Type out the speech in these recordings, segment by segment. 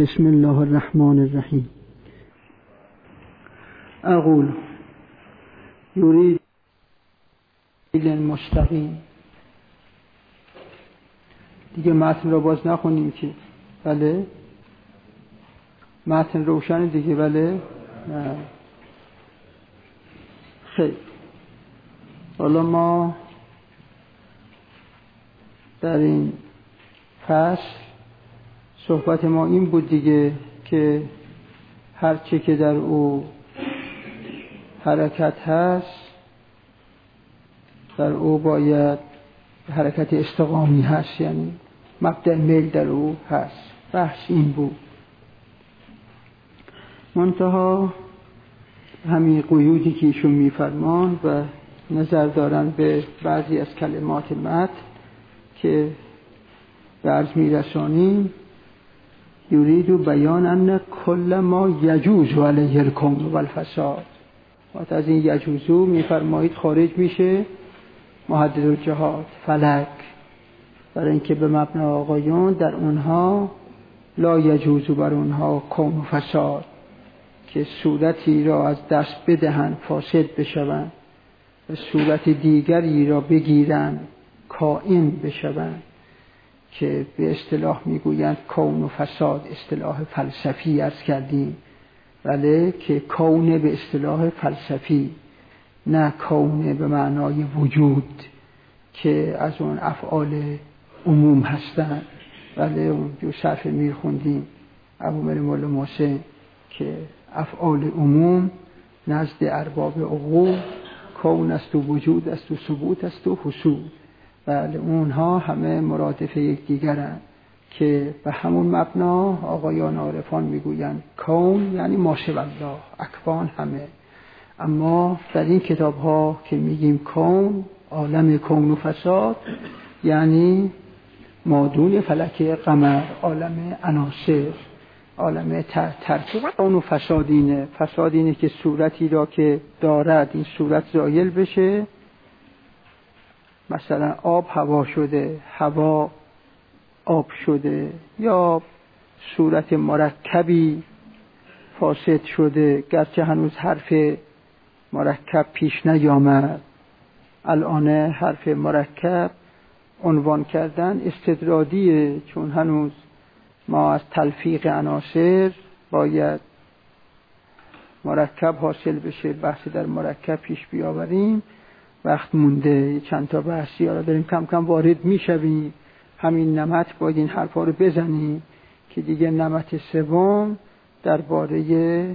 بسم الله الرحمن الرحیم. اقول یرید المستقیم. دیگه متن را باز نخونیم که بله متن روشن دیگه بله نه. خیلی حالا ما در این فصل صحبت ما این بود دیگه که هر چه که در او حرکت هست در او باید حرکت استقامی هست، یعنی مبدأ میل در او هست. بحث این بود. منتها همین قیودی که ایشون میفرمان و نظر دارن به بعضی از کلمات متن که به عرض میرسانیم، یرید بیان ان کل ما یجوز علیه الکون و الفساد. وقت از این یجوزو میفرمایید خارج میشه محدد الجهات فلک، برای اینکه به مبنای آقایون در اونها لا یجوزو بر اونها کون و فساد، که صورتی را از دست بدهن فاسد بشوند و صورت دیگری را بگیرن کائن بشوند، که به اصطلاح میگویند کون و فساد. اصطلاح فلسفی عرض کردیم بله، که کون به اصطلاح فلسفی، نه کون به معنای وجود که از اون افعال عموم هستند. بله اون جو صرف میر خوندیم ابومر مولا محسن که افعال عموم نزد ارباب عقول کون است و وجود است و ثبوت است و حصول. بله اونها همه مرادف یکدیگرند که به همون مبنا آقایان عارفان میگویند کون یعنی ما شاء الله، اکوان همه. اما در این کتاب ها که میگیم کون، عالم کون و فساد یعنی مادون فلک قمر، عالم عناصر، عالم ترکیب. کون و فسادینه، فسادینه که صورتی را که دارد این صورت زایل بشه. مثلا آب هوا شده، هوا آب شده، یا صورت مرکبی فاسد شده گرچه هنوز حرف مرکب پیش نیامد. الان حرف مرکب عنوان کردن استدرادیه، چون هنوز ما از تلفیق عناصر باید مرکب حاصل بشه، بحث در مرکب پیش بیاوریم. وقت مونده، چند تا بحثی را داریم کم کم وارد میشویم. همین نمط باید این حرفا رو بزنیم که دیگه نمط سوم درباره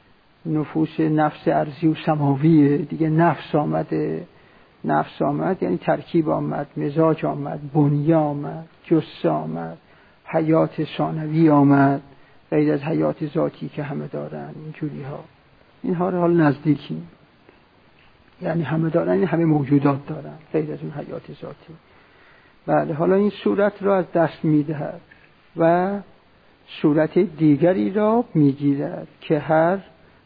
نفوس نفس ارضی و سماویه دیگه. نفس آمده، نفس آمد یعنی ترکیب آمد، مزاج آمد، بنیه آمد، جثه آمد، حیات ثانوی آمد، غیر از حیات ذاتی که همه دارن. اینجوری ها، اینها رو حال نزدیکیم، یعنی همه دارن، این همه موجودات دارن غیر از اون حیات ذاتی. بله حالا این صورت را از دست میدهد و صورت دیگری را میگیرد که هر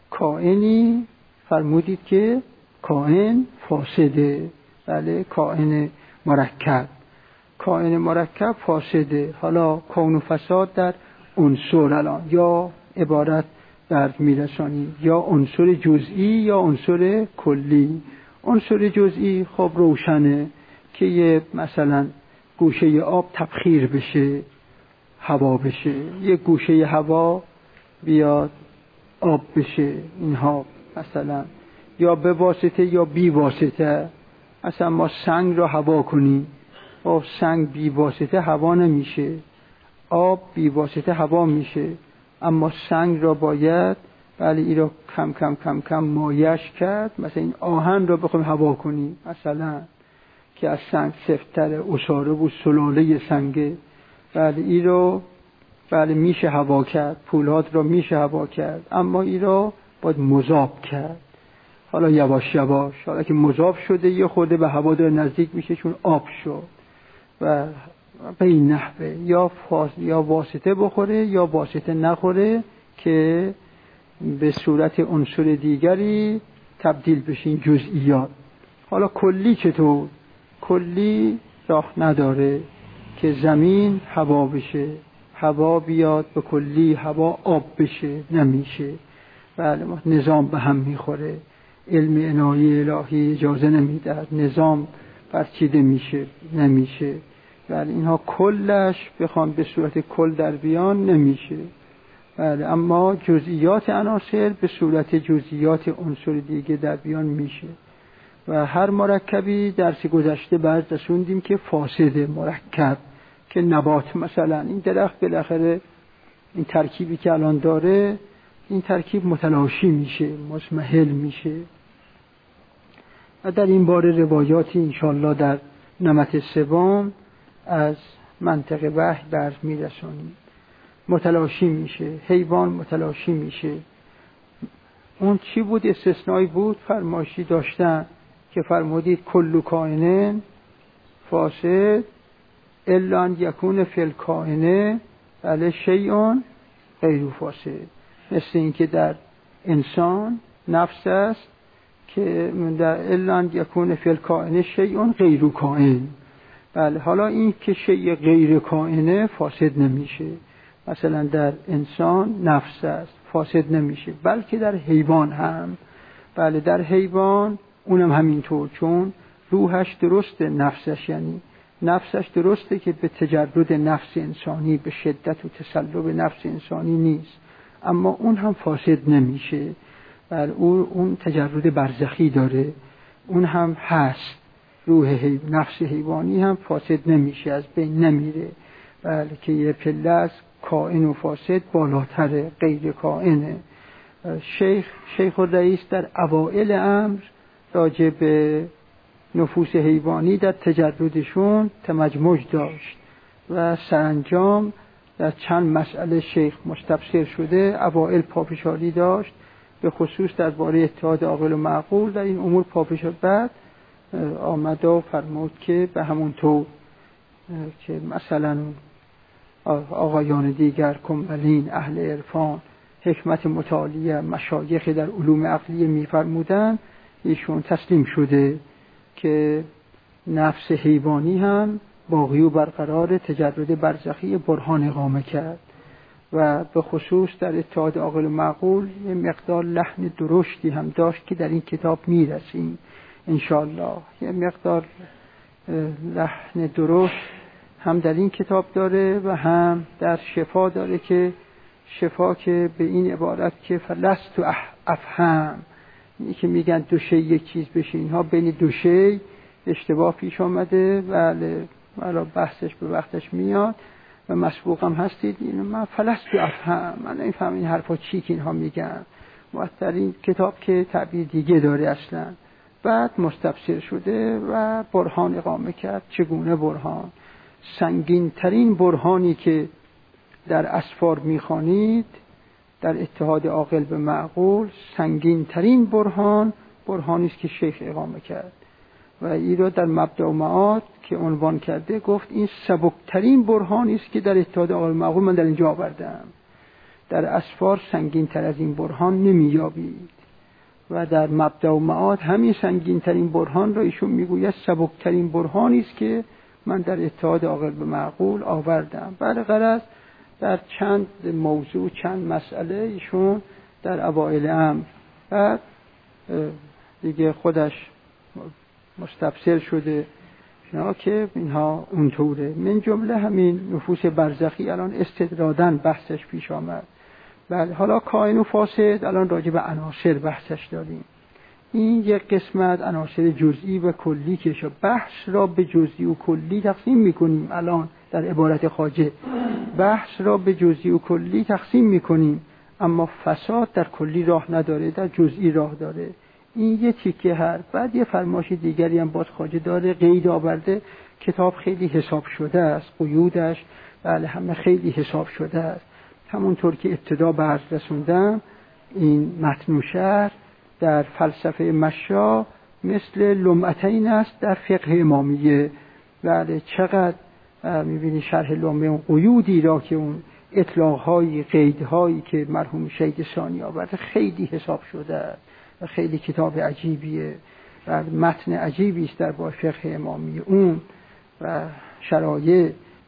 کائنی فرمودید که کائن فاسده. بله کائن مرکب، کائن مرکب فاسده. حالا کون و فساد در عنصر الان یا عبارت در میرسانیم یا عنصر جزئی یا عنصر کلی. عنصر جزئی خب روشنه که یه مثلا گوشه آب تبخیر بشه هوا بشه، یه گوشه هوا بیاد آب بشه. اینها مثلا یا به واسطه یا بی واسطه. مثلا ما سنگ را هوا کنیم، خب سنگ بی واسطه هوا نمیشه، آب بی واسطه هوا میشه. اما سنگ را باید بله این را کم کم کم کم مایش کرد. مثلا این آهن را بخوایم هوا کنیم مثلا که از سنگ سفت‌تر، عصاره و سلاله سنگه، بله این را بله میشه هوا کرد. پولاد را میشه هوا کرد، اما این را باید مذاب کرد. حالا یواش یواش، حالا که مذاب شده یه خورده به هوا داره نزدیک میشه چون آب شد و به این نحوه یا واسطه بخوره یا واسطه نخوره که به صورت عنصر دیگری تبدیل بشه این جزئیات. حالا کلی چطور؟ کلی راه نداره که زمین هوا بشه، هوا بیاد به کلی هوا آب بشه، نمیشه. بله، نظام به هم میخوره، علم عنایه الهی اجازه نمیده، نظام برچیده میشه، نمیشه. بله، اینها کلش بخوام به صورت کل در بیان نمیشه. بله، اما جزئیات عناصر به صورت جزئیات عنصر دیگه در بیان میشه. و هر مرکبی درس گذشته بعد رسوندیم که فاسد مرکب، که نبات مثلا این درخت بالاخره این ترکیبی که الان داره، این ترکیب متلاشی میشه، مضمحل میشه. و در این باره روایاتی انشاءالله در نمط سوم از منطق وحی برز میرسونیم. متلاشی میشه، حیوان متلاشی میشه. اون چی بود؟ استثنایی بود، فرمایشی داشتن که فرمودید کل کائن فاسد الا ان یکون فی الکائن بله شیء غیر فاسد. مثل این که در انسان نفس است که در الا ان یکون فی الکائن شیء غیر کائن. بله، حالا این که شیء غیر کائن فاسد نمیشه. مثلا در انسان نفس است، فاسد نمیشه. بلکه در حیوان هم، بله در حیوان اونم همینطور، چون روحش درسته، نفسش یعنی نفسش درسته که به تجرد نفس انسانی، به شدت و تسلب نفس انسانی نیست، اما اون هم فاسد نمیشه. بله، اون تجرد برزخی داره، اون هم هست. نفس حیوانی هم فاسد نمیشه، از بین نمیره. بله، که یه پله از کائن و فاسد بالاتره، غیر کائنه. شیخ الرئیس در اوائل امر راجع به نفوس حیوانی در تجردشون تمجمج داشت و سرانجام در چند مسئله شیخ مستبصر شده. اوائل پافشاری داشت، به خصوص درباره اتحاد عاقل و معقول در این امور پافشاری. بعد آمد و فرمود که به همون طور که مثلا آقایان دیگر کمالین اهل عرفان حکمت متعالیه مشایخ در علوم عقلیه می‌فرمودند، ایشون تسلیم شده که نفس حیوانی هم باقی و برقرار، تجرد برزخی برهان اقامه کرد. و به خصوص در اتحاد عاقل و معقول یه مقدار لحن درشتی هم داشت که در این کتاب میرسیم انشاءالله. یه مقدار لحن درشت هم در این کتاب داره و هم در شفا داره، که شفا که به این عبارت که فلست افهم، اینی که میگن دو شی یک چیز بشه، اینها بین دو شی اشتباه پیش آمده. ولی بحثش به وقتش میاد و مسبوق هم هستید. اینو من فلست افهم، من نمیفهم این حرفا چی که اینها میگن. و در این کتاب که تعبیر دیگه داره اصلا. بعد مستبصر شده و برهان اقامه کرد. چگونه برهان؟ سنگین ترین برهانی که در اسفار میخوانید در اتحاد عاقل به معقول، سنگین ترین برهانی است که شیخ اقامه کرد و این را در مبدأ و معاد که عنوان کرده گفت این سبکترین برهانی است که در اتحاد عاقل به معقول من در اینجا آوردم. در اسفار سنگین تر از این برهان نمییابید و در مبدأ و معاد همین سنگین ترین برهان را ایشون میگوید سبکترین برهانی است که من در اتحاد عاقل به معقول آوردم. بله، غرض در چند موضوع، چند مسئله ایشون در اوائل امر بعد دیگه خودش مستبصر شده که اینها اونطوره. من جمله همین نفوس برزخی الان استدرادن بحثش پیش آمد. بله، حالا کائن و فاسد الان راجع به عناصر بحثش داریم. این یک قسمت عناصر جزئی و کلی که بحث را به جزئی و کلی تقسیم میکنیم. الان در عبارت خواجه بحث را به جزئی و کلی تقسیم میکنیم، اما فساد در کلی راه نداره، در جزئی راه داره. این یه تیکه هر. بعد یه فرمایش دیگری هم باز خواجه داره، قید آورده. کتاب خیلی حساب شده است، قیودش بله همه خیلی حساب شده است. همونطور که ابتدا به عرض رسوندم، این متن و شرح در فلسفه مشا مثل لمعتین است در فقه امامیه. بله، چقدر میبینی شرح لمعه اون قیودی را که اون اطلاق‌های قیدهایی که مرحوم شهید ثانی آورده خیلی حساب شده است و خیلی کتاب عجیبیه و متن عجیبی است در با فقه امامیه اون و شرایع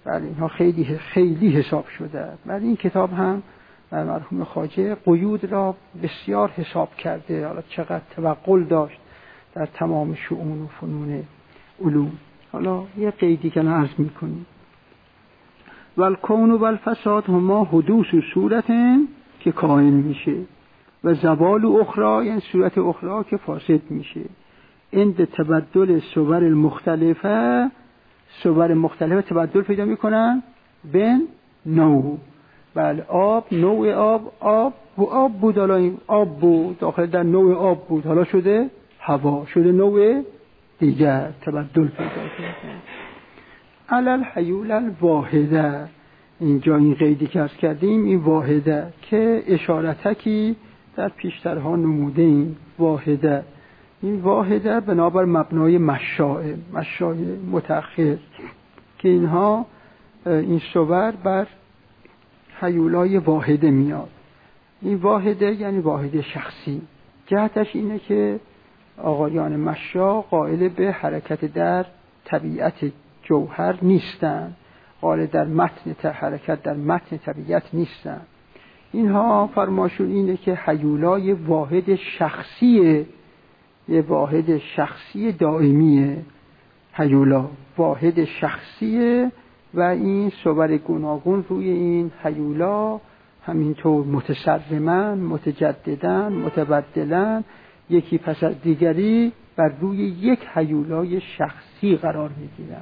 بله اینها خیلی خیلی حساب شده. بله این کتاب هم مرحوم خواجه قیود را بسیار حساب کرده، حالا چقدر توقل داشت در تمام شؤون و فنون علوم. حالا یه قیدی که عرض میکنیم: والکون و الفساد هما حدوث و صورت که کائن میشه و زوال اخرى یعنی صورت اخرى که فاسد میشه. عند تبدل صور المختلفه، صور مختلفه تبدل پیدا میکنن بین نوع. بله آب، نوع آب بود، حالا این آب بود داخل در نوع آب بود، حالا شده هوا، شده نوع دیگر، تبدل پیدا کرده. علل حیول الواحده، اینجا این قیدی که عرض کردیم این واحده که اشارتکی در پیشترها نموده این واحده. این واحده بنابر مبنای مشاع متأخر که اینها این صور بر حیولای واحده میاد. این واحده یعنی واحده شخصی. جهتش اینه که آقایان مشاع قائل به حرکت در طبیعت جوهر نیستن، قائل در متن حرکت در متن طبیعت نیستن. اینها فرماشون اینه که حیولای واحد شخصیه، یه واحد شخصی دائمیه، حیولا واحد شخصیه و این صور گوناگون روی این حیولا همینطور متسرمن، متجددن، متبدلن، یکی پس از دیگری بر روی یک حیولای شخصی قرار میگیرن.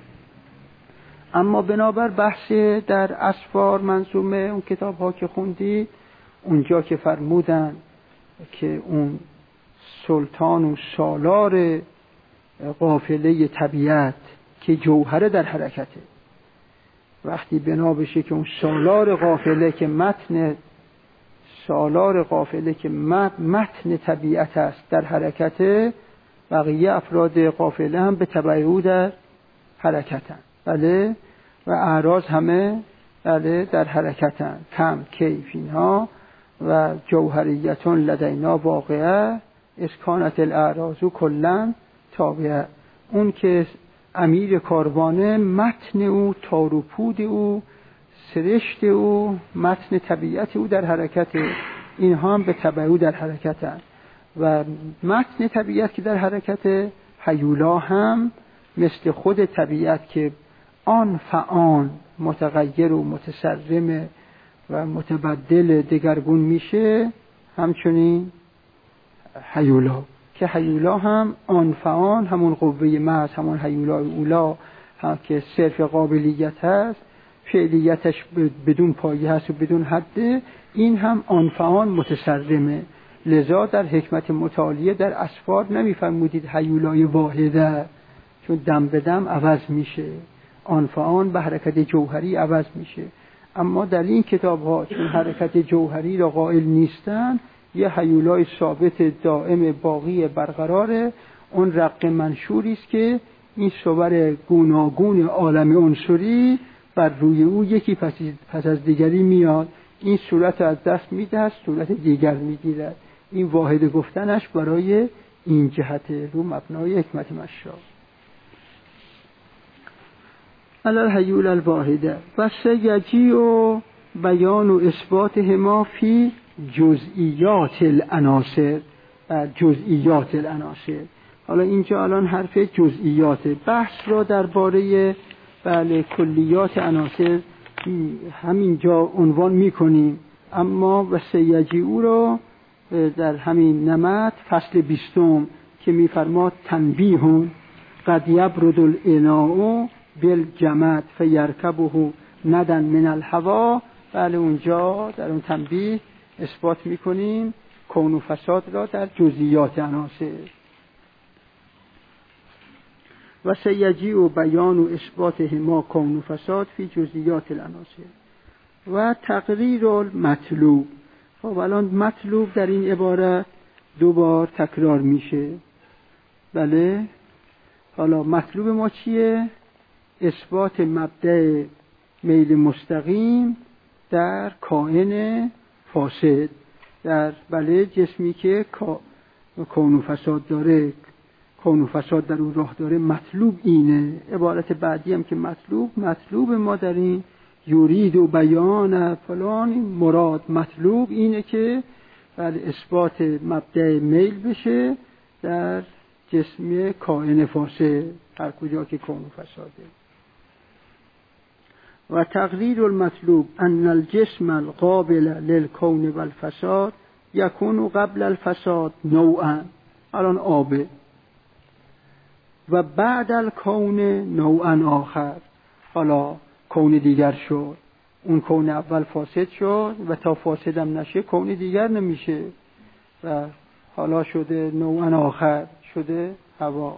اما بنابر بحث در اسفار منظومه اون کتاب ها که خوندی، اونجا که فرمودن که اون سلطان و سالار قافله طبیعت که جوهره در حرکته، وقتی بنا بشه که اون سالار قافله که متن طبیعت است در حرکته، بقیه افراد قافله هم به تبع او در حرکتن. بله و اعراض همه بله در حرکتن، کم کیف اینها و جوهریتون لدینا واقعه اسکانت الاعراض کلن تابعه. اون که امیر کاروانه، متن او، تار و پود او، سرشت او، متن طبیعت او در حرکت، اینها هم به تبع او در حرکتن. و متن طبیعت که در حرکت، حیولا هم مثل خود طبیعت که آن فآن متغیر و متسرم و متبدل دگرگون میشه، همچنین حیولا که حیولا هم آن فآن همون قوه محض، همون حیولای اولا هم که صرف قابلیت هست، فعلیتش بدون پایه هست و بدون حده، این هم آن فآن متسرمه. لذا در حکمت متعالیه در اسفار نمیفرمودید حیولای واحده، چون دم به دم عوض میشه، آن فآن به حرکت جوهری عوض میشه. اما در این کتاب ها چون حرکت جوهری را قائل نیستن، یه حیولای ثابت دائم باقی برقراره. اون رق منشوری است که این صور گوناگون عالم عنصری بر روی او یکی پس از دیگری میاد، این صورت از دست میده، صورت دیگر میگیرد. این واحد گفتنش برای این جهت رو مبنای حکمت مشاع. علل حیول الواحده و سیجی و بیان و اثبات هما فی جزئیات العناصر. جزئیات العناصر، حالا اینجا الان حرف جزئیات، بحث را درباره بله کلیات عناصر همینجا عنوان میکنیم. اما و سیجی او را در همین نمط فصل 20 که میفرماد تنبیهون قد یبرد الاناء بالجمد فیرکبه ندن من الهوا، بله اونجا در اون تنبیه اثبات میکنیم کون و فساد را در جزئیات عناصر. و سیجی و بیان و اثبات هما کون و فساد فی جزئیات العناصر و تقریر المطلوب. خب الان مطلوب در این عبارت دو بار تکرار میشه. بله حالا مطلوب ما چیه؟ اثبات مبدأ میل مستقیم در کائن فاسد، در بله جسمی که کون و فساد داره، کون و فساد در اون راه داره مطلوب اینه. عبارت بعدی هم که مطلوب ما در این یورید و بیان فلان مراد مطلوب اینه که بله اثبات مبدأ میل بشه در جسم کائن فاسد هر کجا که کون و فساده. و تقریر المطلوب ان الجسم القابل للکون و الفساد یکون قبل الفساد نوعا، الان آبه، و بعد الکون نوعا آخر، حالا کون دیگر شد، اون کون اول فاسد شد و تا فاسدم نشه کون دیگر نمیشه و حالا شده نوعا آخر، شده هوا.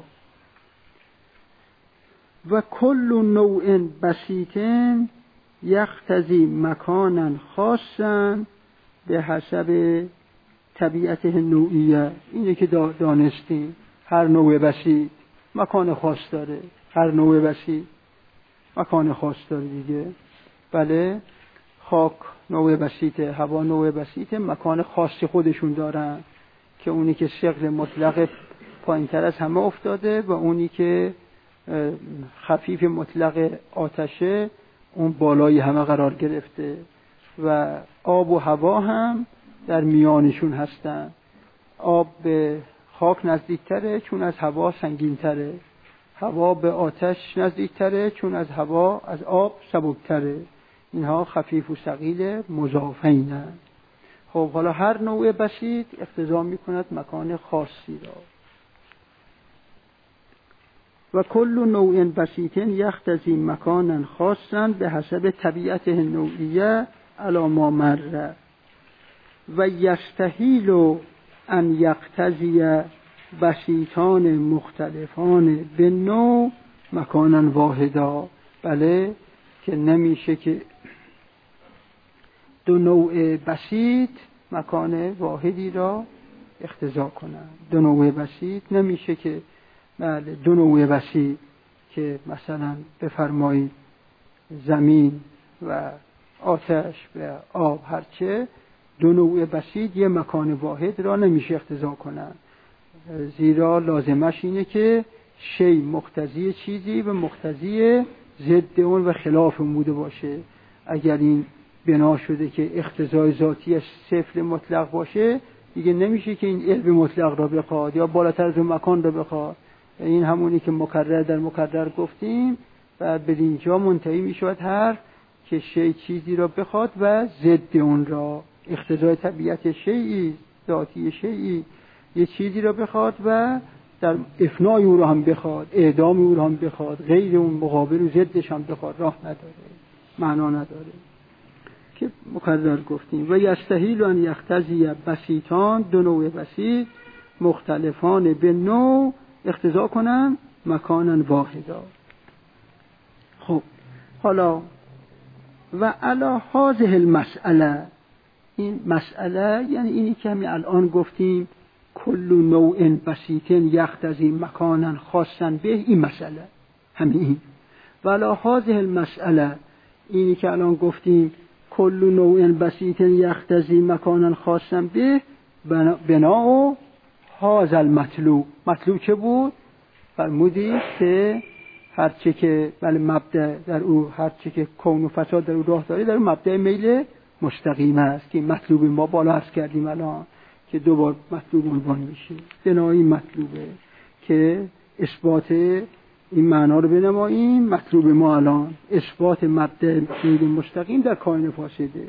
و کل نوع بسیط یقتضی مکانا خاصا به حسب طبیعت نوعیه. اینه که دانستیم هر نوع بسیط مکان خاص داره، هر نوع بسیط مکان خاص داره دیگه. بله خاک نوع بسیطه، هوا نوع بسیطه، مکان خاصی خودشون دارن که اونی که ثقل مطلق پایین‌تر از همه افتاده و اونی که خفیف مطلق آتشه اون بالای همه قرار گرفته و آب و هوا هم در میانشون هستن. آب به خاک نزدیکتره چون از هوا سنگینتره، هوا به آتش نزدیکتره چون از هوا از آب سبکتره. اینها خفیف و ثقیل مضافینن. خب حالا هر نوع بسیط اقتضا میکند مکان خاصی را. و کل نوع بسیط یقتضی مکانا خاصا به حسب طبیعته النوعیه علی ما مر. و یستحیل ان یقتضی بسیطان مختلفان به نوع مکانا واحدا. بله که نمیشه که دو نوع بسیط مکان واحدی را اقتضا کنند. دو نوع بسیط نمیشه که بله دو نوع بسیط که مثلا بفرمایید زمین و آتش و آب هرچه، دو نوع بسیط یه مکان واحد را نمیشه اقتضا کنند، زیرا لازمش اینه که شی مقتضی چیزی و مقتضی ضد اون و خلاف اون بوده باشه. اگر این بنا شده که اقتضای ذاتیش صفر مطلق باشه دیگه نمیشه که این علم مطلق را بخواد یا بالاتر از اون مکان را بخواد. این همونی که مکرر در مکرر گفتیم و به اینجا منتهی میشود هر که شی چیزی را بخواد و ضد اون را، اقتضای طبیعت شیئی ذاتی شیئی یه چیزی را بخواد و در افنای او را هم بخواد، اعدام او را هم بخواد، غیر اون مقابل و ضدش هم بخواد، راه نداره، معنا نداره که مکرر گفتیم. و یستحیل ان یقتضی بسیطان، دو نوع بسیط مختلفان به نوع اقتضا کنن مکانا واحدا. خب حالا و علی هذه المسئله، این مسئله یعنی اینی که همین الان گفتیم کل نوع بسیط یقتضی مکانا خاصا به، این مسئله همین این. و علی هذه المسئله، اینی که الان گفتیم کل نوع بسیط یقتضی مکانا خاصا به، بنا هذا المطلوب. مطلوب چه بود؟ فرمودید که هرچه که بله مبدأ در او، هرچه که کون و فساد در او راه داره در او مبدأ میل مستقیم است که مطلوب ما بالا عرض کردیم الان که دوبار مطلوب عنوان میشه. بنای مطلوبه که اثبات این معنا رو بنماییم. مطلوب ما الان اثبات مبدأ میل مستقیم در کائن فاسده.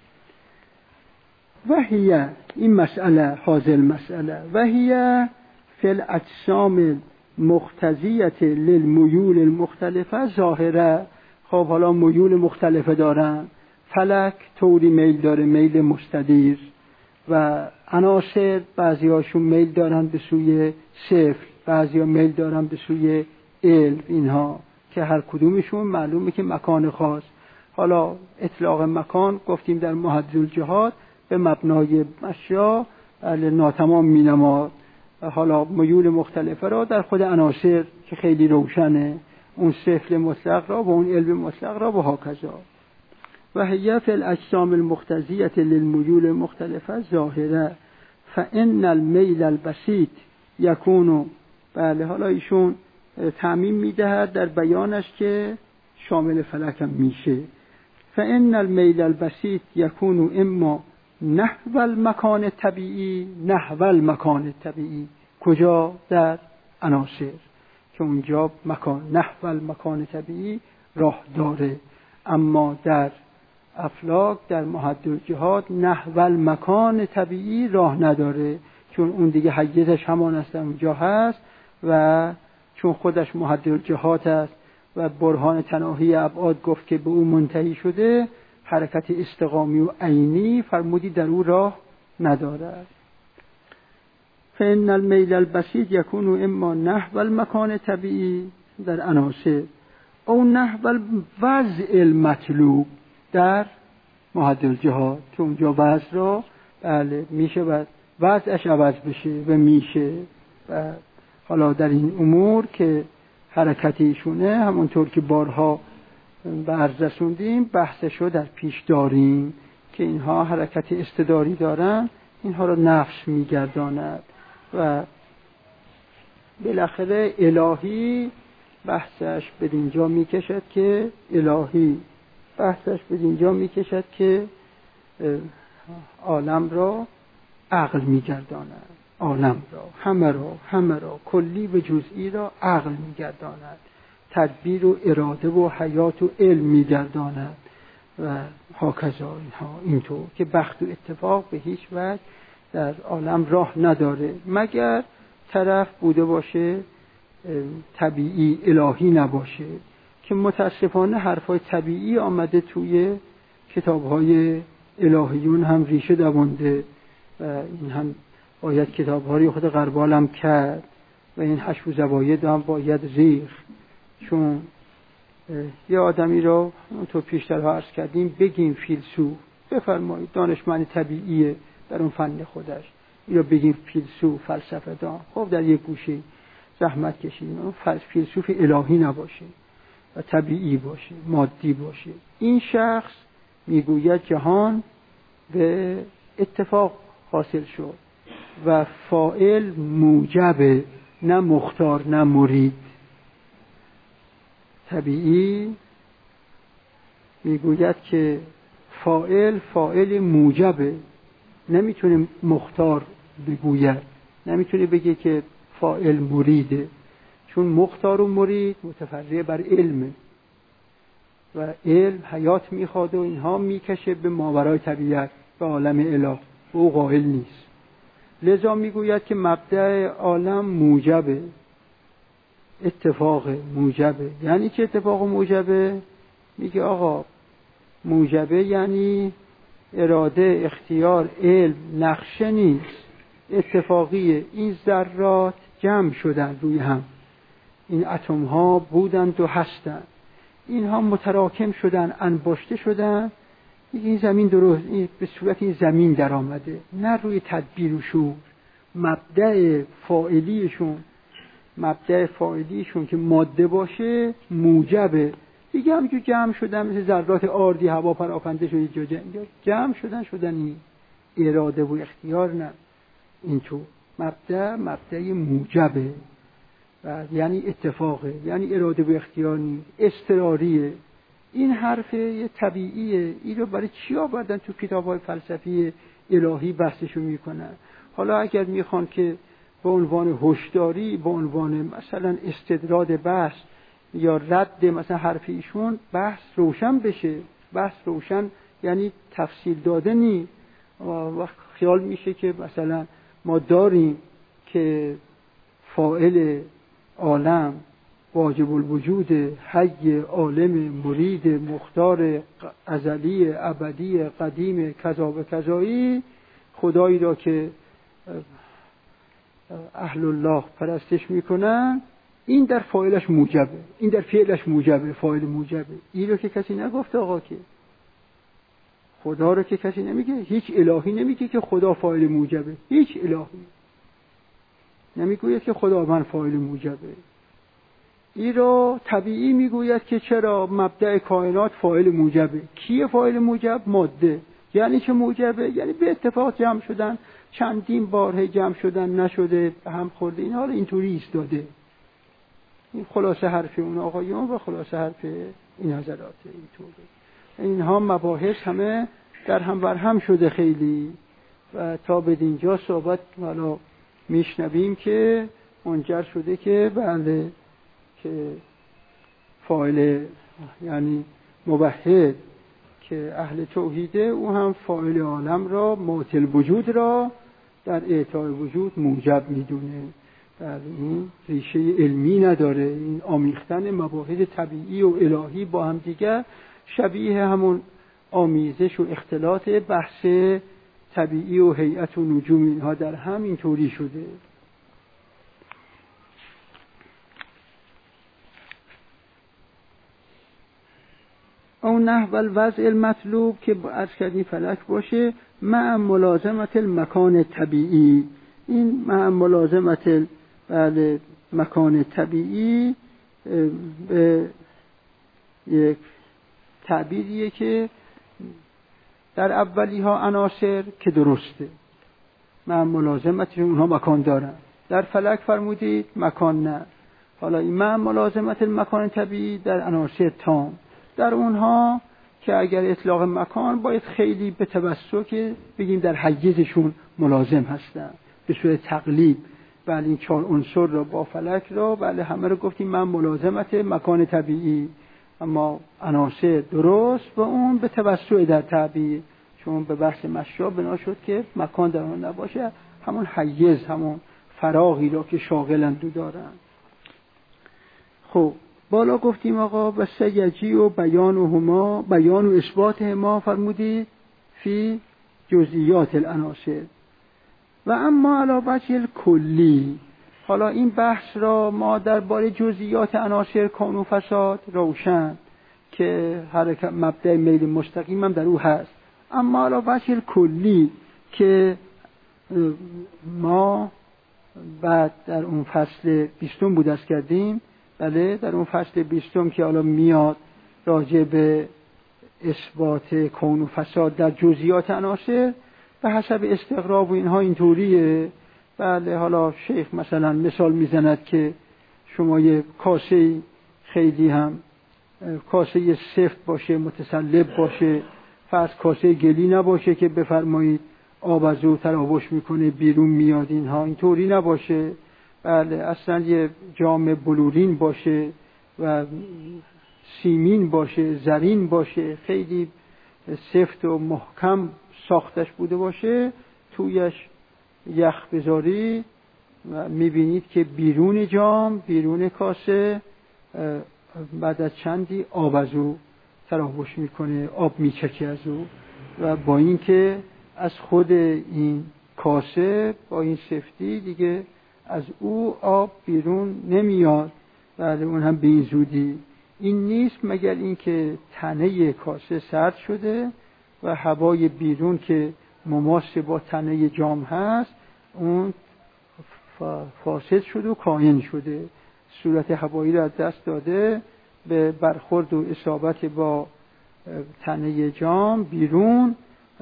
و هی، این مسئله حاصل مسئله، و هی فی الاجسام مقتضیت للمیول المختلفه ظاهره. خب حالا میول مختلفه دارن، فلک طوری میل داره، میل مستدیر، و عناصر بعضی هاشون میل دارن به سوی صفر، بعضی ها میل دارن به سوی علم، اینها که هر کدومشون معلومه که مکان خاص. حالا اطلاق مکان گفتیم در محدد الجهات به مبنای اشیا ناتمام مینماد. حالا میول مختلفه را در خود عناصر که خیلی روشنه، اون صفر مطلق را و اون علم مطلق را و هاکذا. و هی فی الاجسام المقتضیة للمیول المختلفه ظاهره، فان المیل البسیط یکون بله، حالا ایشون تعمیم میدهد در بیانش که شامل فلک هم میشه. فإن المیل البسیط یکون اما نحو المکان طبیعی. نحو المکان طبیعی کجا؟ در عناصر، که اونجا مکان نحو المکان طبیعی راه داره، اما در افلاک در محدالجهات نحو المکان طبیعی راه نداره، چون اون دیگه حیزش همان است، اونجا هست و چون خودش محدالجهات است و برهان تناهی ابعاد گفت که به او منتهی شده، حرکت استقامی و عینی فرمودی در او راه ندارد. فإن المیل البسیط یکون اما نحو المکان طبیعی در عناصر او نحو الوضع المطلوب در محدالجهات، که اونجا وضع را بله میشه و وضعش عوض بشه و میشه. و حالا در این امور که حرکتیشونه همونطور که بارها به عرض رسوندیم بحثشو در پیش داریم که اینها حرکت استداری دارن، اینها را نفس میگرداند و بالاخره الهی بحثش به اینجا میکشد که عالم را عقل میگرداند، عالم را همه را کلی و جزئی را عقل میگرداند، تدبیر و اراده و حیات و علم میگرداند و هاکذا اینها اینطور که بخت و اتفاق به هیچ وجه در عالم راه نداره مگر طرف بوده باشه طبیعی الهی نباشه، که متاسفانه حرفای طبیعی آمده توی کتاب‌های الهیون هم ریشه دوانده و این هم باید کتاب‌های خود غربال هم کرد و این حشو و زواید هم باید ریخت، چون یه آدمی رو تو پیشترها عرض کردیم بگیم فیلسوف، بفرمایید دانشمند طبیعیه در اون فن خودش، یا بگیم فیلسوف فلسفه دان، خب در یک گوشه زحمت کشیدیم، فیلسوف الهی نباشه و طبیعی باشه، مادی باشه. این شخص میگوید جهان به اتفاق حاصل شد و فاعل موجب، نه مختار نه مرید. طبیعی میگوید که فاعل موجبه، نمیتونه مختار بگوید، نمیتونه بگه که فاعل مریده، چون مختار و مرید متفرع بر علمه و علم حیات میخواد و اینها میکشه به ماورای طبیعت به عالم اله، او قائل نیست. لذا میگوید که مبدأ عالم موجبه، اتفاق موجبه. یعنی چه اتفاق موجبه؟ میگه آقا موجبه یعنی اراده، اختیار، علم، نقشه نیست، اتفاقیه. این ذرات جمع شدن روی هم، این اتم ها بودند و هستند، اینها متراکم شدن، انباشته شدن، این زمین درست به صورت این زمین در آمده، نه روی تدبیر و شور. مبدأ فاعلیشون که ماده باشه موجبه دیگه، همینجور جمع شدن مثل ذرات آردی هوا پراکنده شده جمع شدن این اراده و اختیار نه، اینطور مبدأ موجبه و یعنی اتفاقه، یعنی اراده و اختیار نیست، اضطراریه. این حرف طبیعیه، این رو برای چی آوردن تو کتاب‌های فلسفی الهی بحثشو میکنن؟ حالا اگر میخوان که به عنوان هشداری، به عنوان مثلا استدراد بحث یا رد مثلا حرف ایشون بحث روشن بشه، بحث روشن یعنی تفصیل داده نی و خیال میشه که مثلا ما داریم که فاعل عالم واجب الوجود، حی، عالم، مرید، مختار، ازلی، ابدی، قدیم، کذا و کذایی، خدایی را که اهل الله پرستش میکنن، این در فاعلش موجبه، این در فعلش موجبه، فاعل موجبه. این رو که کسی نگفته آقا، که خدا رو که کسی نمیگه، هیچ الهی نمیگه که خدا فاعل موجبه، هیچ الهی نمیگوید که خدا من فاعل موجبه. این رو طبیعی میگوید که چرا مبدأ کائنات فاعل موجبه. کیه فاعل موجب؟ ماده. یعنی چه موجبه؟ یعنی به اتفاق جمع شدن، چندین بار جمع شدن نشده، به هم خورده، این حال اینطوری ایستاده. این خلاصه حرف اون آقایون و خلاصه حرف این حضرات. اینطوره اینها مباحث همه در هم بر هم شده خیلی، و تا به اینجا صحبت حالا میشنویم که منجر شده که بله که فاعل یعنی موحد که اهل توحیده او هم فاعل عالم را معطل وجود را در اعطای وجود موجب میدونه. در این ریشه علمی نداره. این آمیختن مباحث طبیعی و الهی با هم دیگر شبیه همون آمیزش و اختلاط بحث طبیعی و هیئت و نجوم اینها در هم اینطوری شده. اون نحو الوضع المطلوب که عرض کردیم فلک باشه مع ملازمت المکان طبیعی. این مع ملازمت مکان طبیعی به یک تعبیریه که در اولی ها عناصر که درسته، مع ملازمت اونها مکان دارن. در فلک فرمودید مکان نه. حالا این مع ملازمت المکان طبیعی در عناصر تام، در اونها که اگر اطلاق مکان باید خیلی به توسط که بگیم در حیزشون ملازم هستن به صورت تقلیب. بله این 4 عنصر را با فلک را بله همه رو گفتیم من ملازمت مکان طبیعی، اما عناصر درست و اون به توسط در تعبیر، چون به بحث مشا بنا شد که مکان در اون نباشه، همون حیز همون فراغی را که شاغلند دارن. خب بالا گفتیم آقا و سیجی و بیان و اثبات هما فرمودید فی جزئیات العناصر و اما علی وجه کلی. حالا این بحث را ما درباره جزئیات عناصر کون و فساد روشن که حرکت مبدأ میل مستقیم هم در او هست، اما علی وجه کلی که ما بعد در اون فصل 20 بود از کردیم. بله در اون فصل 20 که حالا میاد راجع به اثبات کون و فساد در جزئیات عناصر به حسب استقراب و اینها اینطوریه. بله حالا شیخ مثلا مثال میزند که شما یه کاسه خیلی هم کاسه سفت باشه متسلب باشه، فرض کاسه گلی نباشه که بفرمایید آب از او تراوش میکنه بیرون میاد، اینها اینطوری نباشه. بله اصلا یه جام بلورین باشه و سیمین باشه زرین باشه خیلی سفت و محکم ساختش بوده باشه، تویش یخ بذاری و میبینید که بیرون جام بیرون کاسه بعد از چندی آب از او تراوش میکنه، آب میچکه از او، و با این که از خود این کاسه با این سفتی دیگه از او آب بیرون نمیاد. بله اون هم به این زودی. این نیست مگر این که تنه کاسه سرد شده و هوای بیرون که مماس با تنه جام هست اون فاسد شده و کائن شده، صورت هوایی را از دست داده، به برخورد و اصابت با تنه جام بیرون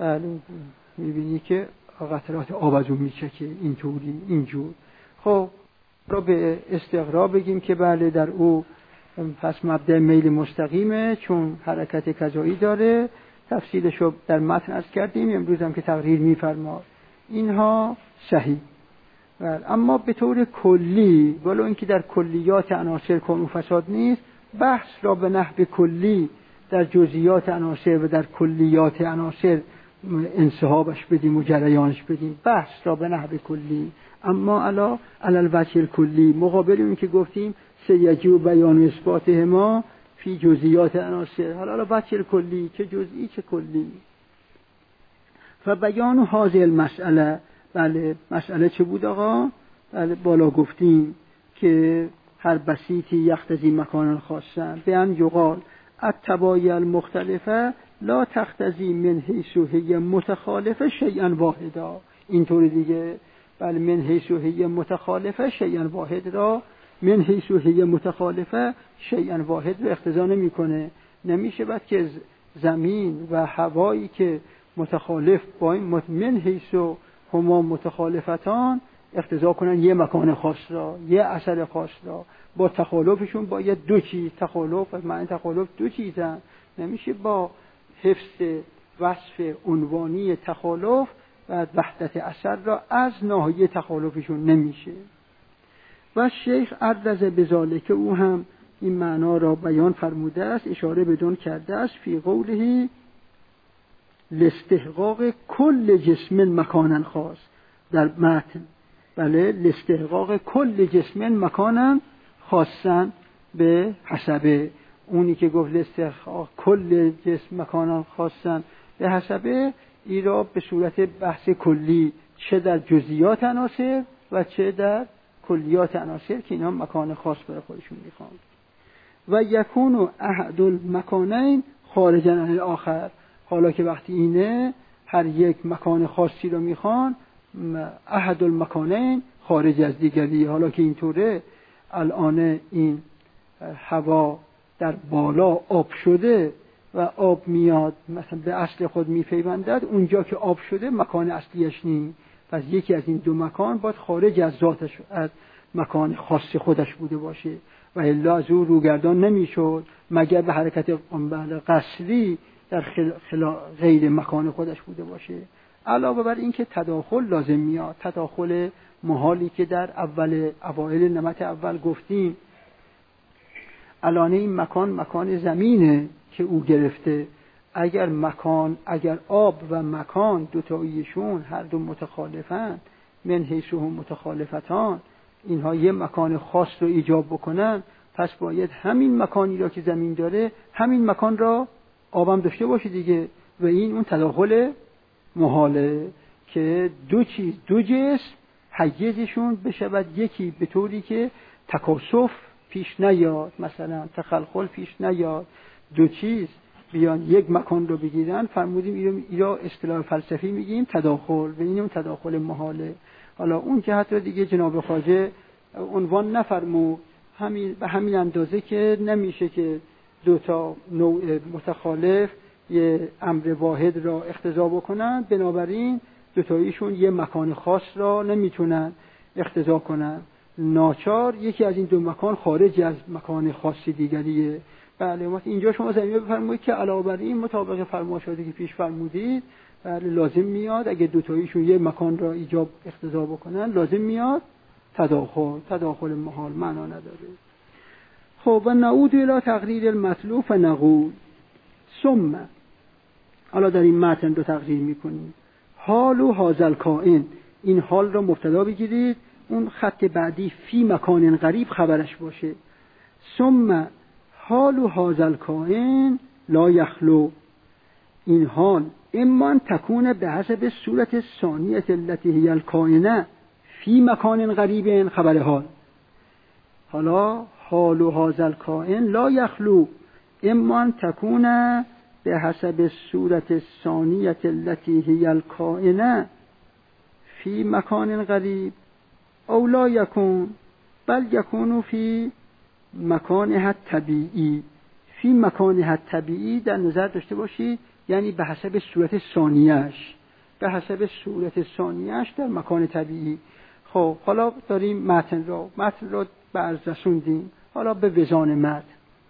میبینی که قطرات آب از اون میچکه اینطوری اینجور. خب را به استقرا بگیم که بله در او پس مبدأ میل مستقیمه چون حرکت کذایی داره، تفصیلشو در متن عرض کردیم، امروز هم که تقریر میفرماد اینها صحیح. اما به طور کلی ولو اینکه در کلیات عناصر کون و فساد نیست، بحث را به نحو کلی در جزئیات عناصر و در کلیات عناصر انسحابش بدیم و جریانش بدیم، بحث را به نحو کلی. اما علی الوجه کلی مقابل اون که گفتیم سیجی و بیان و اثبات هما فی جزئیات عناصر، حالا وجه کلی چه جزئی چه کلی. فبیان هذه المسئله، بله مسئله چه بود آقا؟ بله بالا گفتیم که هر بسیطی یختزی مکان خاصا به ان یقال التبایع المختلفه لا تختزی من حیث هی متخالفه شیئا واحدا. اینطوری دیگه بله من حیث هی متخالفه شیئا واحد را من حیث هی متخالفه شیئا واحد رو اقتضا نمیکنه. نمیشه بعد که زمین و هوایی که متخالف با این من حیث و هما متخالفتان اقتضا کنن یه مکان خاص را، یه اثر خاص را. با تخالفشون باید دو چیز، تخالف از معنی تخالف دو چیزن، نمیشه با حفظ وصف عنوانی تخالف و وحدت اثر را از ناحیه تخالفشون نمیشه. و شیخ عرض بذالک او هم این معنا را بیان فرموده است، اشاره بدون کرده است فی قوله لاستحقاق کل جسم مکانا خاص در متن. بله، لاستحقاق کل جسم مکانا خاصا به حسبه، اونی که گفت لاستحقاق کل جسم مکانا خاصا به حسبه، ای را به صورت بحث کلی چه در جزئیات عناصر و چه در کلیات عناصر که اینا مکان خاص برای خودشون میخوان. و یکون احد المکانین خارجا عن الاخر، حالا که وقتی اینه هر یک مکان خاصی رو میخوان، احد المکانین خارج از دیگری. حالا که اینطوره، الان این هوا در بالا آب شده و آب میاد مثلا به اصل خود میپیوندد، اونجا که آب شده مکان اصلیش نیست، پس یکی از این دو مکان باید خارج از ذاتش، از مکان خاص خودش بوده باشه و الا از او روگردان نمیشد مگر به حرکت قصری در غیر مکان خودش بوده باشه. علاوه بر این که تداخل لازم میاد، تداخل محالی که در اوایل نمط اول گفتیم. الان این مکان زمینه که او گرفته، اگر آب و مکان دوتاییشون هر دو متخالفن، من حیث هم متخالفتان، اینها یه مکان خاص رو ایجاب بکنن، پس باید همین مکانی را که زمین داره همین مکان را آبم داشته باشه دیگه. و این اون تداخل محاله که دو جسم حیزشون بشود یکی، به طوری که تکاسف پیش نیاد، مثلا تخلخل پیش نیاد، دو چیز بیان یک مکان رو بگیرن. فرمودیم ایرا اصطلاح فلسفی میگیم تداخل، و این اون تداخل محاله. حالا اون جهت رو دیگه جناب خواجه عنوان نفرمود، به همین اندازه که نمیشه که دو تا نوع متخالف یه امر واحد را اقتضا بکنن، بنابراین دوتاییشون یه مکان خاص را نمیتونن اقتضا کنن، ناچار یکی از این دو مکان خارج از مکان خاصی دیگریه. بله، اینجا شما زمینه بفرمایید که علاوه بر این مطابق فرمایشاتی که پیش فرمودید، بله لازم میاد اگه دوتاییشون یه مکان را ایجاب اقتضا بکنن، لازم میاد تداخل محال، معنا نداره. خب و نعود الی تقریر المطلوب و نقول ثم، حالا در این متن رو تقریر میکنیم. حال و حاضر کائن، این حال را مبتدا بگیرید، اون خط بعدی فی مکان غریب خبرش باشه. ثم حال و حاضر کائن لا یخلو، این حال اما تکون به حسب صورت ثانیه التي هی الکائنه فی مکان غریب خبر حال. حالا حال و حاضر کائن لا یخلو اما تکون به حسب صورت ثانیه التي هی الکائنه فی مکان غریب او لا یکون بل یکون فی مکانها طبیعی. فی مکانها طبیعی در نظر داشته باشید، یعنی به حسب صورت ثانیه‌اش، به حسب صورت ثانیه‌اش در مکان طبیعی. خب حالا داریم متن را به عرض رسوندیم، حالا به وزان متن.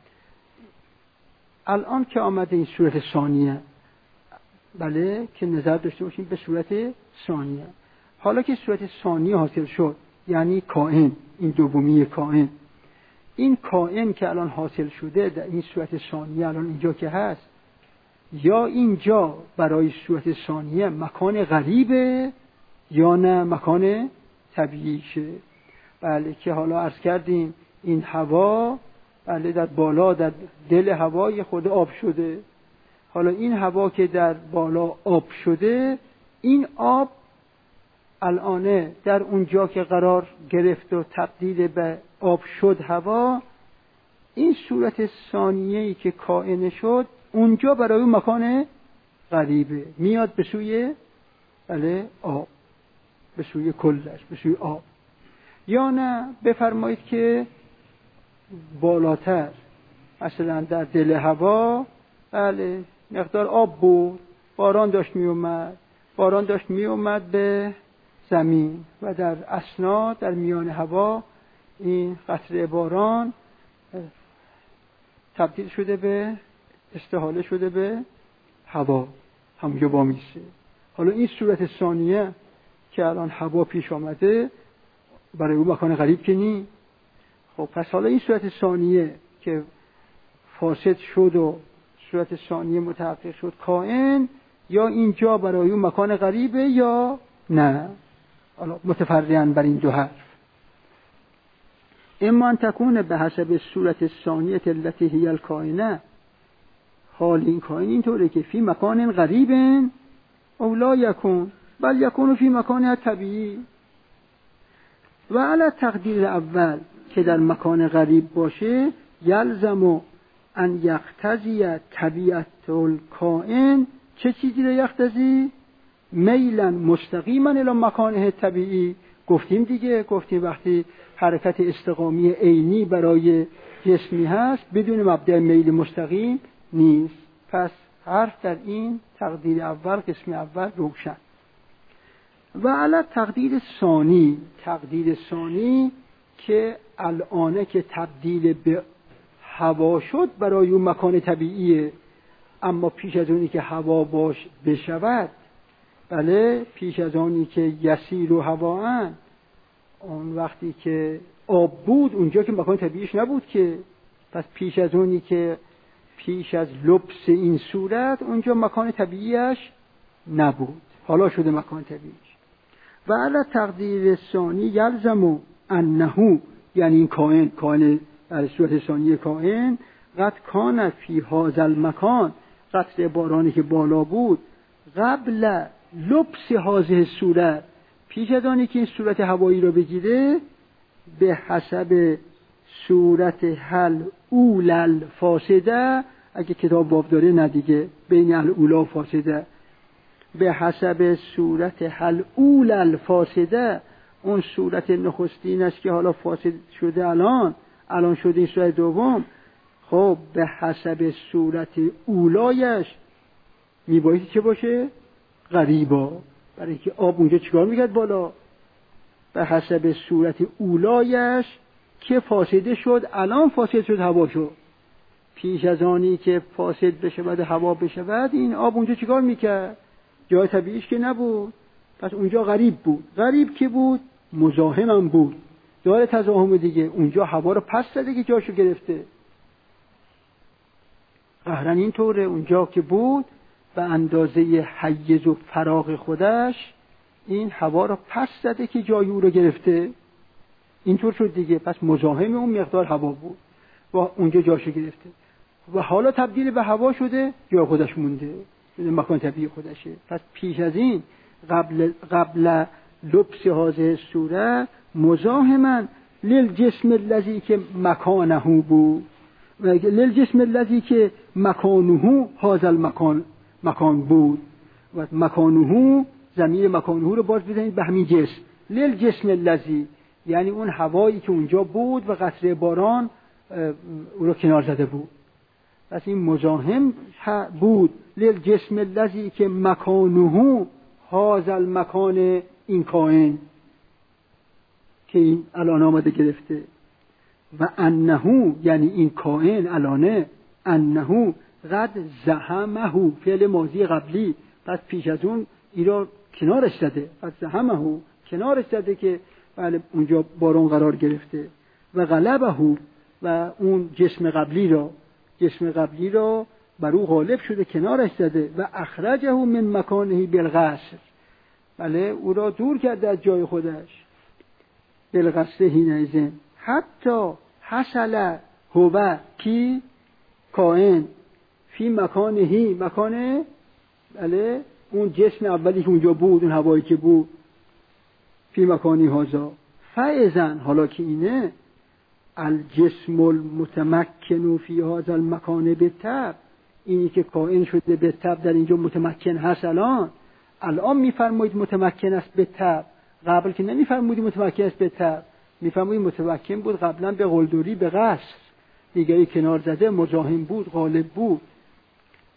الان که آمده این صورت ثانیه، بله که نظر داشته باشیم به صورت ثانیه. حالا که صورت ثانیه حاصل شد، یعنی کائن، این دومی کائن، این کائن که الان حاصل شده در این صورت ثانیه، الان اینجا که هست، یا اینجا برای صورت ثانیه مکان غریبه یا نه مکان طبیعی شه. بله که حالا عرض کردیم این هوا، بله در بالا در دل هوای خود آب شده. حالا این هوا که در بالا آب شده، این آب الان در اونجا که قرار گرفت و تبدیل به آب شد هوا، این صورت ثانیه‌ای که کائن شد اونجا برای اون مکان غریبه، میاد به سوی بله آب، به سوی کلش، به سوی آب. یا نه بفرمایید که بالاتر مثلا در دل هوا بله مقدار آب بود، باران داشت می اومد به زمین و در اثنا در میان هوا این قطره باران تبدیل شده به استحاله شده به هوا، همونجا وامیسته. حالا این صورت ثانیه که الان هوا پیش آمده برای اون مکان غریب که نی. خب پس حالا این صورت ثانیه که فاسد شد و صورت ثانیه متحقق شد کائن، یا اینجا برای اون مکان غریبه یا نه. حالا متفرعاً بر این دو حرف. اما ان تکون به حسب صورت ثانیه التي هی الکائنه، حال این کائن اینطوره که فی مکان غریب او لا یکون بل یکون فی مکان طبیعی. و علی تقدیر اول که در مکان غریب باشه، یلزم ان یقتضی طبیعت الکائن، چه چیزی رو یقتضی؟ میلا مستقیما الی مکانه طبیعی. گفتیم وقتی حرکت استقامی عینی برای جسمی هست بدون مبدأ میل مستقیم نیست. پس حرف در این تقدیر اول، قسم اول روشن. و علی تقدیر ثانی که الان که تبدیل به هوا شد برای اون مکان طبیعیه، اما پیش از اونی که هوا باش بشود، بله پیش از اونی که یسیر و هواان، اون وقتی که آب بود اونجا که مکان طبیعیش نبود که، پس پیش از اونی که پیش از لبس این صورت اونجا مکان طبیعیش نبود، حالا شده مکان طبیعیش. و علی تقدیر ثانی یلزم انه، یعنی این کائن در صورت ثانی کائن قد کان فی هذا المکان، قطره بارانی که بالا بود، قبل لبس هذه صورت، پیش از آنی که این صورت هوایی را بگیره، به حسب صورت حل اولل فاسده، اگه کتاب باب داره نه دیگه، بین الاولا فاسده، به حسب صورت حل اولل فاسده، اون صورت نخستین است که حالا فاسد شده، الان شده این صورت دوم. خب به حسب صورت اولایش میبایدی چه باشه؟ غریبا، برای که آب اونجا چیکار میکرد بالا؟ به حسب صورت اولایش که فاسده شد، الان فاسد شد هوا شد. پیش از آنی که فاسد بشه بعد هوا بشه، این آب اونجا چیکار میکرد؟ جای طبیعیش که نبود، پس اونجا غریب بود. غریب که بود مزاحم هم بود، داره تزاحم دیگه، اونجا هوا رو پس زده که جاشو گرفته. قهرن اینطوره، اونجا که بود به اندازه حیز و فراغ خودش این هوا رو پس زده که جای او رو گرفته، اینطور شد دیگه. پس مزاحم اون مقدار هوا بود و اونجا جاشو گرفته و حالا تبدیل به هوا شده، جای خودش مونده، مکان طبیعی خودشه. پس پیش از این قبل لبس هذه صورت مزاحما للجسم الذی که مکانه بود، و للجسم الذی که مکانه هذا المکان بود، و مکانه ضمیر مکانه رو باز بزنید به همین جسم، للجسم الذی یعنی اون هوایی که اونجا بود و قطره باران او رو کنار زده بود. پس این مزاحم بود للجسم الذی که مکانه هذا المکان، این کائن که این الان آمده گرفته. و انه یعنی این کائن الانه، انه قد زحمه، فعل ماضی قبلی، پس پیش از اون این را کنارش زده، پس زحمه کنارش زده که بله اونجا باران قرار گرفته. و غلبه، و اون جسم قبلی را بر او غالب شده، کنارش زده. و اخرجه من مکانه بالغصب، بله او را دور کرده از جای خودش، بالغصب حینئذ حتی حصل هو کی کائن فی مکانه، مکان بله اون جسم اولی که اونجا بود، اون هوایی که بود، فی مکانی هذا فاذن، حالا که اینه الجسم المتمکن فی هذا المکان بالطبع، اینی که کائن شده بالطبع در اینجا متمکن هست. الان میفرمایید متمکن است بالطبع، قبل که نمیفرمایید متمکن است بالطبع، میفرمایید متمکن بود قبلا به قلدری به قصر دیگری کنار زده، مزاحم بود، غالب بود.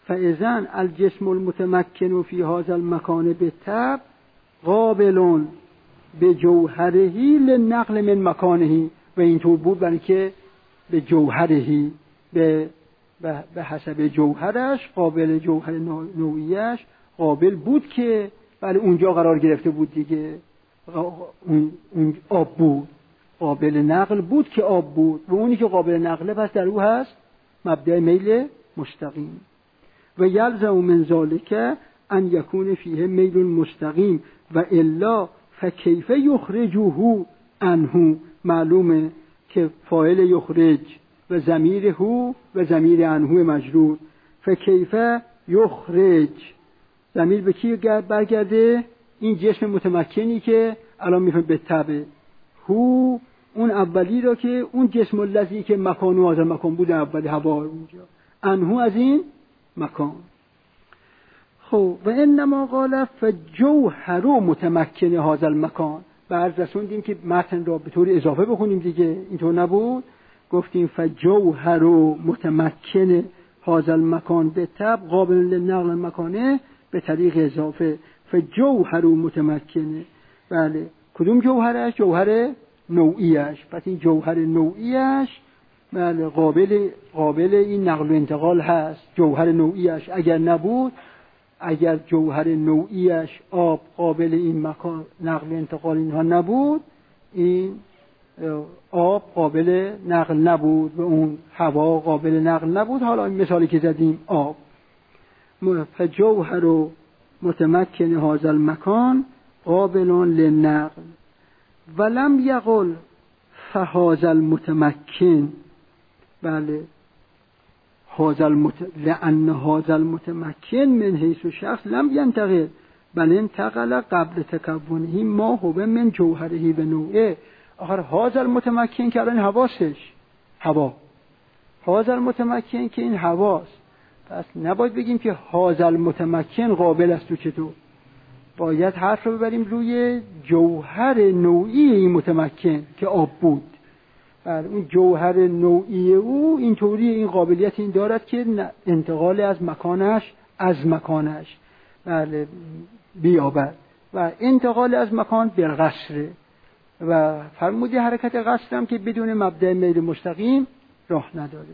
فاذن الجسم المتمکن فی هذا المکان بالطبع قابل به جوهرهی لنقل من مکانهی. و اینطور بود برای که به جوهرهی به حسب جوهرش، قابل جوهر نوعیش قابل بود که برای اونجا قرار گرفته بود دیگه، اون آب بود، قابل نقل بود که آب بود و اونی که قابل نقله پس در او هست مبدأ میل مستقیم. و یلزم من ذلک ان یکون فیه میل مستقیم و الا فکیف یخرجه عنه. معلومه که فاعل یخرج و ضمیر هو و ضمیر عنه مجرور، فکیف یخرج ضمیر به کی برگرده؟ این جسم متمکنی که الان میفهمیم به تبع هو، اون اولی را که اون جسم الذی که مکان و هذا مکان بود، اولی هوا اونجا، عنه از این مکان. خب و انما قال فجوهر متمکن هذا المکان. بعد رسوندیم که متن را به طور اضافه بخونیم دیگه، اینطور نبود. گفتیم فجوهر متمکن هذا المکان به طبع قابل للنقل مکانه به طریق اضافه. فجوهر متمکنه، بله کدوم جوهرش؟ جوهر نوعیش. پس این جوهر نوعیش بله قابل این نقل و انتقال هست. جوهر نوعیش اگر نبود، اگر جوهر نوعیش آب قابل این مکان نقل و انتقال اینها نبود، این آب قابل نقل نبود و اون هوا قابل نقل نبود. حالا این مثالی که زدیم آب. فجوهر متمکن هذا المکان قابل للنقل ولم یقل فهذا المتمکن، بله لأن هذا المتمکن من حیث شخص لم ینتقل بل انتقل قبل تکونه ما هو من جوهره و نوعه. آخر هذا المتمکن که الان حواسش هوا، هذا المتمکن که این حواست، پس نباید بگیم که هذا المتمکن قابل است. تو چطور؟ باید حرف رو ببریم روی جوهر نوعی این متمکن که آب بود. اون جوهر نوعی او اینطوری این قابلیت این دارد که انتقال از مکانش بله بیابد و انتقال از مکان به قصر. و فرمودی حرکت قصر هم که بدون مبدأ میل مستقیم راه نداره.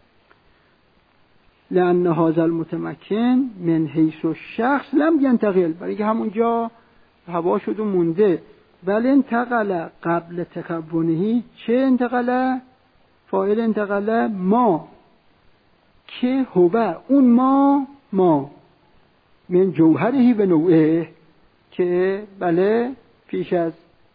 لأن هذا المتمکن من حیث الشخص لم ینتقل، برای که همونجا هوا شد و مونده. بل انتقل قبل تکونهی. چه انتقل؟ فاعل انتقل ما که هو اون ما من جوهرهی و نوعه، که بله پیش از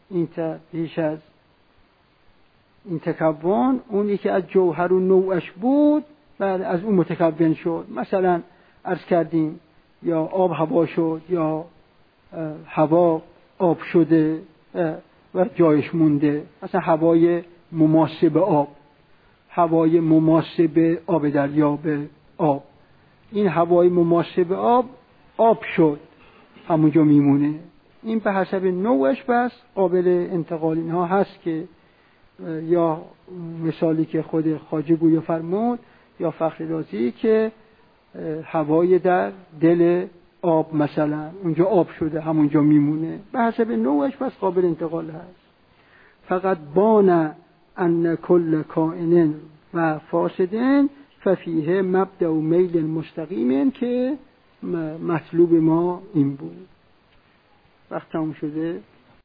این تکون اونی که از جوهر و نوعش بود بله از اون متکون شد. مثلا عرض کردیم یا آب هوا شد یا هوا آب شده و جایش مونده. مثلا هوای مماسب آب، هوای مماسب آب دریا به آب، این هوای مماسب آب شد همونجا میمونه. این به حسب نوعش بس قابل انتقال اینها هست که یا مثالی که خود خواجه گویا فرمود یا فخر رازی که هوای در دل آب مثلا اونجا آب شده همونجا میمونه. به حسب نوعش پس قابل انتقال هست. فقط بان ان کل کائن و فاسدن ففیه مبدأ میل مستقیم که مطلوب ما این بود. وقت تموم شده.